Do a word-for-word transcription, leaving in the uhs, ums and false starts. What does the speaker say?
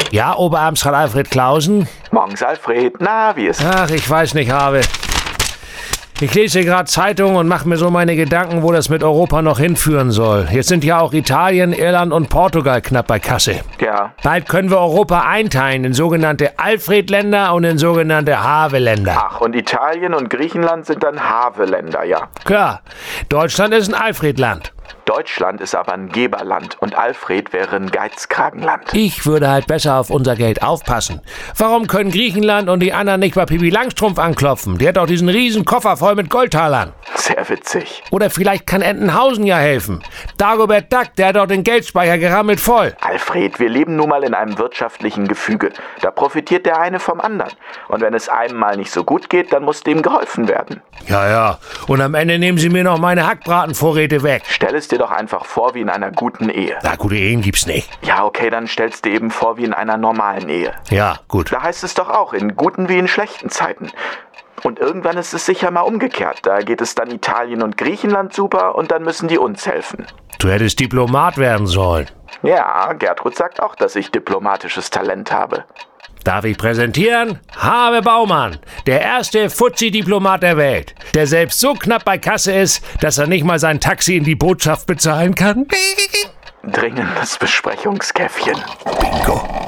Ja, Oberamtsrat Alfred Clausen? Morgens, Alfred. Na, wie ist es? Ach, ich weiß nicht, Habe. Ich lese gerade Zeitung und mache mir so meine Gedanken, wo das mit Europa noch hinführen soll. Jetzt sind ja auch Italien, Irland und Portugal knapp bei Kasse. Ja. Bald können wir Europa einteilen in sogenannte Alfred-Länder und in sogenannte Have-Länder. Ach, und Italien und Griechenland sind dann Have-Länder, ja. Klar, Deutschland ist ein Alfred-Land. Deutschland ist aber ein Geberland und Alfred wäre ein Geizkragenland. Ich würde halt besser auf unser Geld aufpassen. Warum können Griechenland und die anderen nicht bei Pippi Langstrumpf anklopfen? Die hat doch diesen riesen Koffer voll mit Goldtalern. Sehr witzig. Oder vielleicht kann Entenhausen ja helfen. Dagobert Duck, der hat doch den Geldspeicher gerammelt voll. Alfred, wir leben nun mal in einem wirtschaftlichen Gefüge. Da profitiert der eine vom anderen. Und wenn es einem mal nicht so gut geht, dann muss dem geholfen werden. Ja, ja. Und am Ende nehmen sie mir noch meine Hackbratenvorräte weg. Stell es dir doch einfach vor wie in einer guten Ehe. Na, gute Ehen gibt's nicht. Ja, okay, dann stellst dir eben vor wie in einer normalen Ehe. Ja, gut. Da heißt es doch auch, in guten wie in schlechten Zeiten. Und irgendwann ist es sicher mal umgekehrt. Da geht es dann Italien und Griechenland super und dann müssen die uns helfen. Du hättest Diplomat werden sollen. Ja, Gertrud sagt auch, dass ich diplomatisches Talent habe. Darf ich präsentieren? Habe Baumann, der erste Fuzzi-Diplomat der Welt, der selbst so knapp bei Kasse ist, dass er nicht mal sein Taxi in die Botschaft bezahlen kann. Dringendes Besprechungskäffchen. Bingo.